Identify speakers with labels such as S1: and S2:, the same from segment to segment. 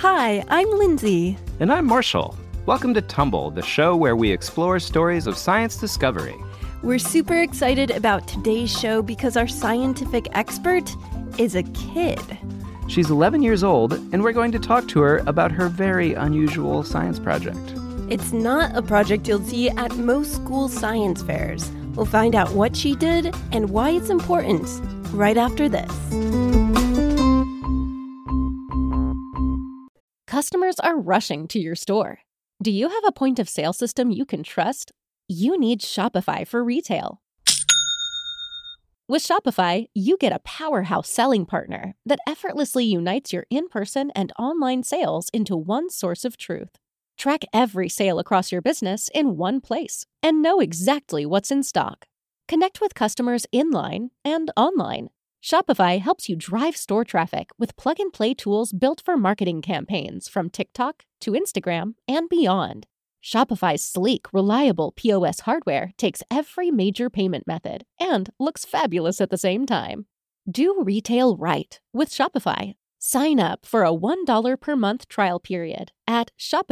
S1: Hi, I'm Lindsay.
S2: And I'm Marshall. Welcome to Tumble, the show where we explore stories of science discovery.
S1: We're super excited about today's show because our scientific expert is a kid.
S2: She's 11 years old, and we're going to talk to her about her very unusual science project.
S1: It's not a project you'll see at most school science fairs. We'll find out what she did and why it's important right after this.
S3: Customers are rushing to your store. Do you have a point of sale system you can trust? You need Shopify for retail. With Shopify, you get a powerhouse selling partner that effortlessly unites your in-person and online sales into one source of truth. Track every sale across your business in one place and know exactly what's in stock. Connect with customers in-line and online. Shopify helps you drive store traffic with plug-and-play tools built for marketing campaigns from TikTok to Instagram and beyond. Shopify's sleek, reliable POS hardware takes every major payment method and looks fabulous at the same time. Do retail right with Shopify. Sign up for a $1 per month trial period at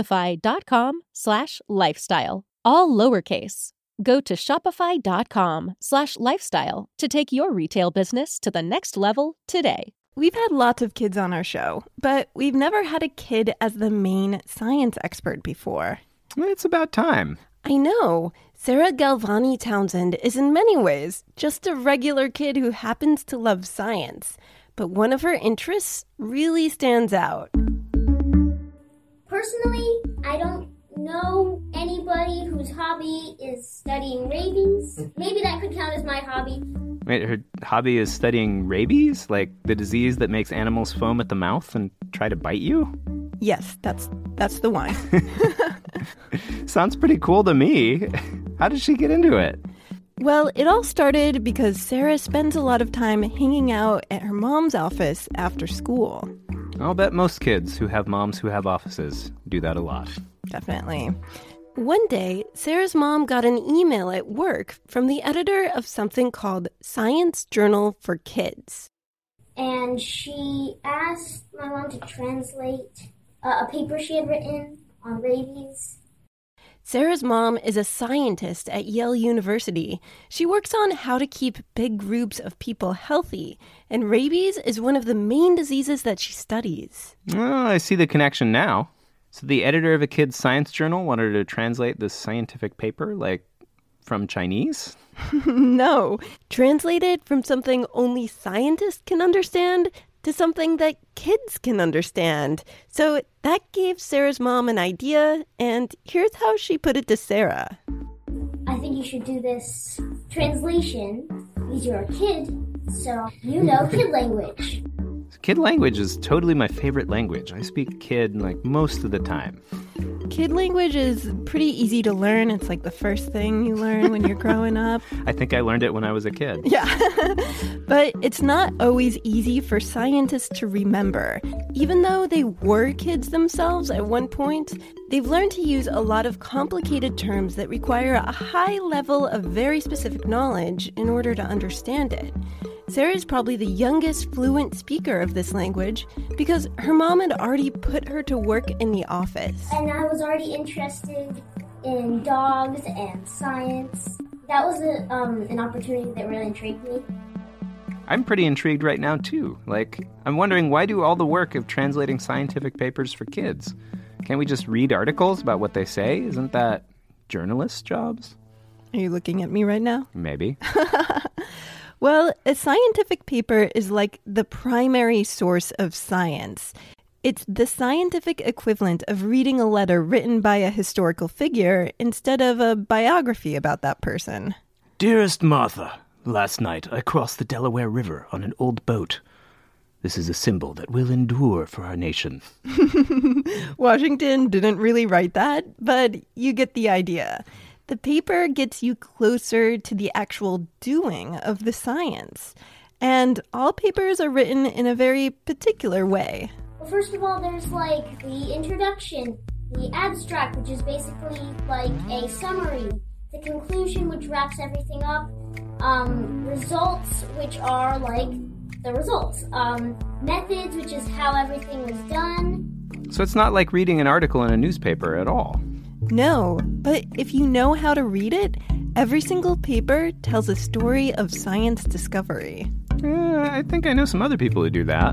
S3: shopify.com/lifestyle, all lowercase. Go to shopify.com/lifestyle to take your retail business to the next level today.
S1: We've had lots of kids on our show, but we've never had a kid as the main science expert before.
S2: It's about time.
S1: I know. Sarah Galvani Townsend is in many ways just a regular kid who happens to love science. But one of her interests really stands out.
S4: Personally, I don't know anybody whose hobby is studying rabies. Maybe that could count as my hobby.
S2: Wait, her hobby is studying rabies? Like the disease that makes animals foam at the mouth and try to bite you?
S1: Yes, that's the one.
S2: Sounds pretty cool to me. How did she get into it?
S1: Well, it all started because Sarah spends a lot of time hanging out at her mom's office after school.
S2: I'll bet most kids who have moms who have offices do that a lot.
S1: Definitely. One day, Sarah's mom got an email at work from the editor of something called Science Journal for Kids.
S4: And she asked my mom to translate a paper she had written on rabies.
S1: Sarah's mom is a scientist at Yale University. She works on how to keep big groups of people healthy, and rabies is one of the main diseases that she studies.
S2: Oh, I see the connection now. So the editor of a kid's science journal wanted her to translate this scientific paper, like, from Chinese?
S1: No. Translated from something only scientists can understand to something that kids can understand. So that gave Sarah's mom an idea, and here's how she put it to Sarah.
S4: I think you should do this translation because you're a kid, so you know kid language.
S2: Kid language is totally my favorite language. I speak kid, like, most of the time.
S1: Kid language is pretty easy to learn. It's like the first thing you learn when you're growing up.
S2: I think I learned it when I was a kid.
S1: Yeah. But it's not always easy for scientists to remember. Even though they were kids themselves at one point, they've learned to use a lot of complicated terms that require a high level of very specific knowledge in order to understand it. Sarah is probably the youngest fluent speaker of this language because her mom had already put her to work in the office.
S4: And I was already interested in dogs and science. That was an opportunity that really intrigued me.
S2: I'm pretty intrigued right now, too. Like, I'm wondering, why do all the work of translating scientific papers for kids? Can't we just read articles about what they say? Isn't that journalists' jobs?
S1: Are you looking at me right now?
S2: Maybe.
S1: Well, a scientific paper is like the primary source of science. It's the scientific equivalent of reading a letter written by a historical figure instead of a biography about that person.
S2: Dearest Martha, last night I crossed the Delaware River on an old boat. This is a symbol that will endure for our nation.
S1: Washington didn't really write that, but you get the idea. The paper gets you closer to the actual doing of the science. And all papers are written in a very particular way.
S4: Well, first of all, there's like the introduction, the abstract, which is basically like a summary, the conclusion, which wraps everything up, results, which are like the results, methods, which is how everything was done,
S2: So it's not like reading an article in a newspaper at all.
S1: No, but if you know how to read it, every single paper tells a story of science discovery.
S2: I think I know some other people who do that.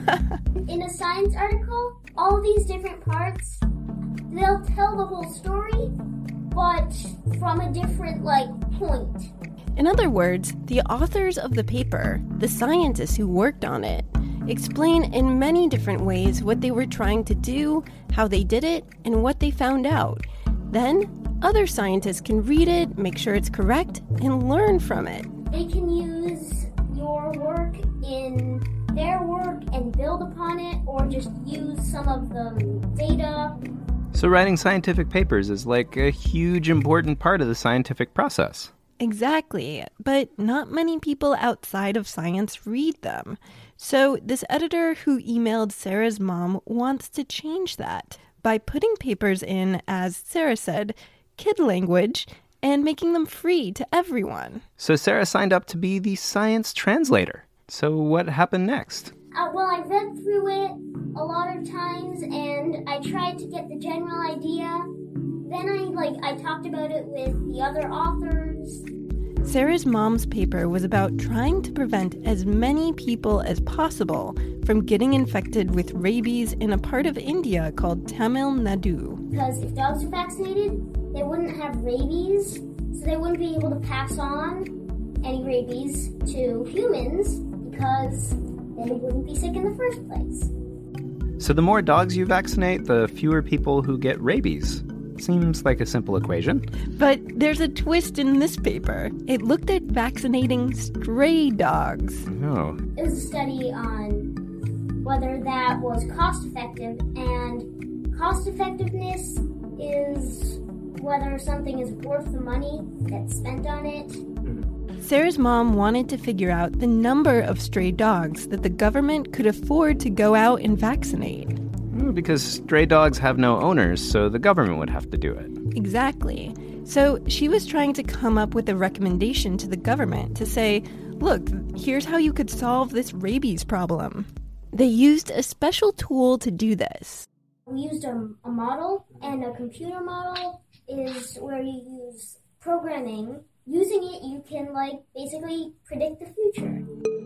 S4: In a science article, all these different parts, they'll tell the whole story, but from a different, point.
S1: In other words, the authors of the paper, the scientists who worked on it, explain in many different ways what they were trying to do, how they did it, and what they found out. Then, other scientists can read it, make sure it's correct, and learn from it.
S4: They can use your work in their work and build upon it, or just use some of the data.
S2: So writing scientific papers is like a huge important part of the scientific process.
S1: Exactly, but not many people outside of science read them. So this editor who emailed Sarah's mom wants to change that by putting papers in, as Sarah said, kid language, and making them free to everyone.
S2: So Sarah signed up to be the science translator. So what happened next?
S4: Well, I read through it a lot of times, and I tried to get the general idea. Then I talked about it with the other authors.
S1: Sarah's mom's paper was about trying to prevent as many people as possible from getting infected with rabies in a part of India called Tamil Nadu.
S4: Because if dogs were vaccinated, they wouldn't have rabies, so they wouldn't be able to pass on any rabies to humans because they wouldn't be sick in the first place.
S2: So the more dogs you vaccinate, the fewer people who get rabies. Seems like a simple equation.
S1: But there's a twist in this paper. It looked at vaccinating stray dogs.
S2: Oh.
S4: It was a study on whether that was cost-effective, and cost-effectiveness is whether something is worth the money that's spent on it.
S1: Sarah's mom wanted to figure out the number of stray dogs that the government could afford to go out and vaccinate.
S2: Because stray dogs have no owners, so the government would have to do it.
S1: Exactly. So she was trying to come up with a recommendation to the government to say, look, here's how you could solve this rabies problem. They used a special tool to do this.
S4: We used a model, and a computer model is where you use programming. Using it, you can basically predict the future.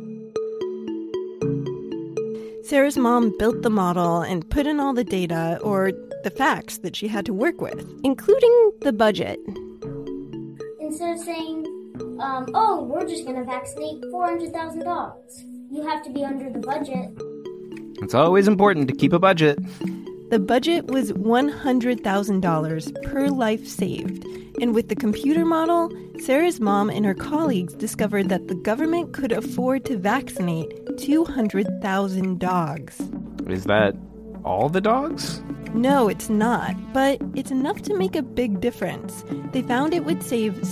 S1: Sarah's mom built the model and put in all the data, or the facts that she had to work with, including the budget.
S4: Instead of saying, we're just going to vaccinate 400,000 dogs, you have to be under the budget.
S2: It's always important to keep a budget.
S1: The budget was $100,000 per life saved. And with the computer model, Sarah's mom and her colleagues discovered that the government could afford to vaccinate 200,000 dogs.
S2: Is that all the dogs?
S1: No, it's not, but it's enough to make a big difference. They found it would save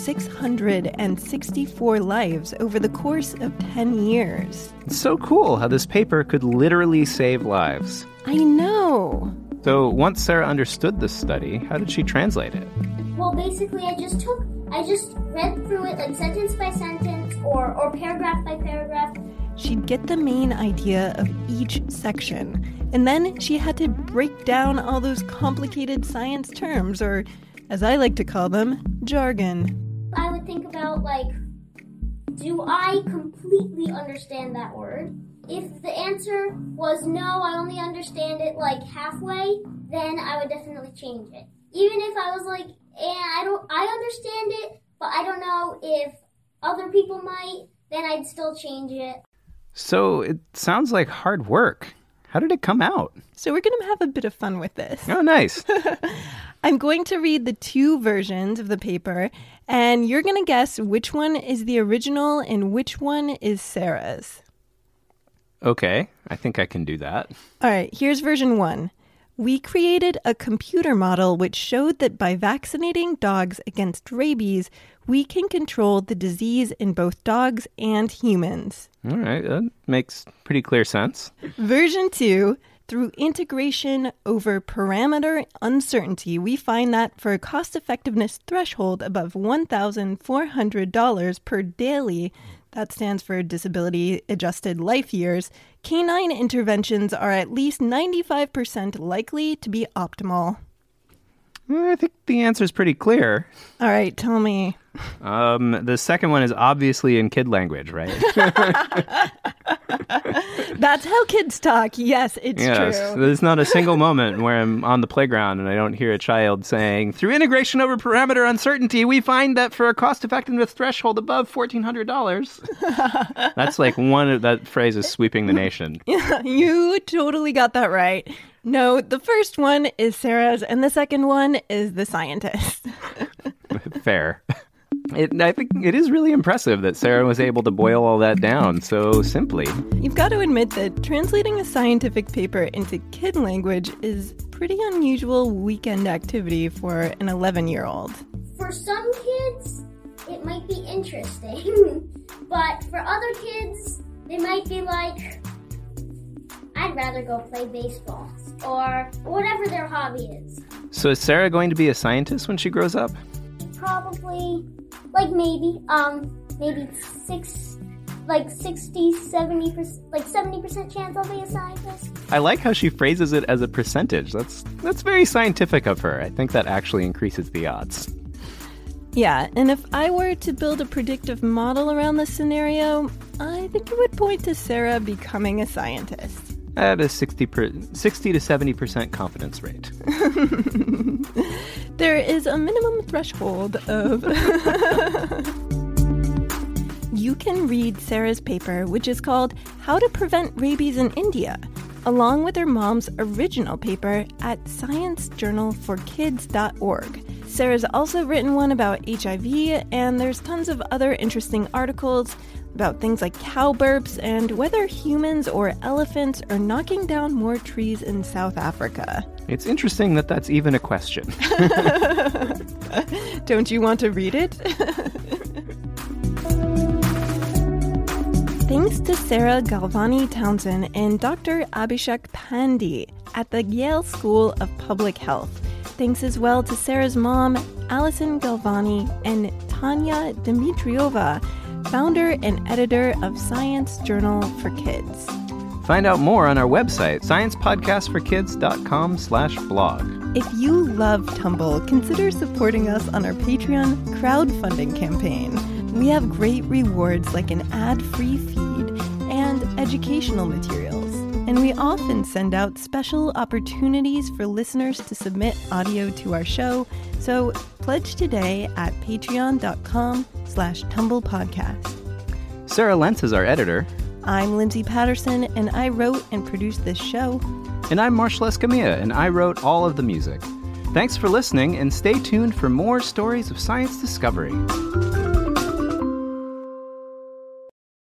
S1: 664 lives over the course of 10 years.
S2: It's so cool how this paper could literally save lives.
S1: I know.
S2: So once Sarah understood this study, how did she translate it?
S4: Well, basically, I just read through it sentence by sentence or paragraph by paragraph.
S1: She'd get the main idea of each section, and then she had to break down all those complicated science terms, or as I like to call them, jargon.
S4: I would think about, do I completely understand that word? If the answer was no, I only understand it halfway, then I would definitely change it. Even if I was I understand it, but I don't know if other people might, then I'd still change it.
S2: So it sounds like hard work. How did it come out?
S1: So we're going to have a bit of fun with this.
S2: Oh, nice.
S1: I'm going to read the two versions of the paper, and you're going to guess which one is the original and which one is Sarah's.
S2: Okay, I think I can do that.
S1: All right, here's version 1. We created a computer model which showed that by vaccinating dogs against rabies, we can control the disease in both dogs and humans.
S2: All right, that makes pretty clear sense.
S1: Version 2, through integration over parameter uncertainty, we find that for a cost-effectiveness threshold above $1,400 per daily, that stands for Disability Adjusted Life Years, canine interventions are at least 95% likely to be optimal.
S2: I think the answer is pretty clear.
S1: All right, tell me.
S2: The second one is obviously in kid language, right?
S1: That's how kids talk. Yes, it's true.
S2: There's not a single moment where I'm on the playground and I don't hear a child saying, through integration over parameter uncertainty, we find that for a cost-effectiveness threshold above $1,400. That's like that phrase is sweeping the nation.
S1: Yeah, you totally got that right. No, the first one is Sarah's, and the second one is the scientist.
S2: Fair. I think it is really impressive that Sarah was able to boil all that down so simply.
S1: You've got to admit that translating a scientific paper into kid language is pretty unusual weekend activity for an 11-year-old.
S4: For some kids, it might be interesting. But for other kids, they might be like, I'd rather go play baseball. Or whatever their hobby is.
S2: So is Sarah going to be a scientist when she grows up?
S4: Probably, maybe 70% chance I'll be a scientist.
S2: I like how she phrases it as a percentage. That's very scientific of her. I think that actually increases the odds.
S1: Yeah, and if I were to build a predictive model around this scenario, I think it would point to Sarah becoming a scientist.
S2: At a 60 to 70% confidence rate.
S1: There is a minimum threshold of... You can read Sarah's paper, which is called How to Prevent Rabies in India, along with her mom's original paper at sciencejournalforkids.org. Sarah's also written one about HIV, and there's tons of other interesting articles about things like cow burps and whether humans or elephants are knocking down more trees in South Africa.
S2: It's interesting that that's even a question.
S1: Don't you want to read it? Thanks to Sarah Galvani Townsend and Dr. Abhishek Pandey at the Yale School of Public Health. Thanks as well to Sarah's mom, Allison Galvani, and Tanya Dmitrieva, founder and editor of Science Journal for Kids.
S2: Find out more on our website, sciencepodcastforkids.com/blog.
S1: If you love Tumble, consider supporting us on our Patreon crowdfunding campaign. We have great rewards like an ad-free feed and educational materials. And we often send out special opportunities for listeners to submit audio to our show. So pledge today at patreon.com/tumblepodcast.
S2: Sarah Lentz is our editor.
S1: I'm Lindsay Patterson, and I wrote and produced this show.
S2: And I'm Marshall Escamilla, and I wrote all of the music. Thanks for listening, and stay tuned for more stories of science discovery.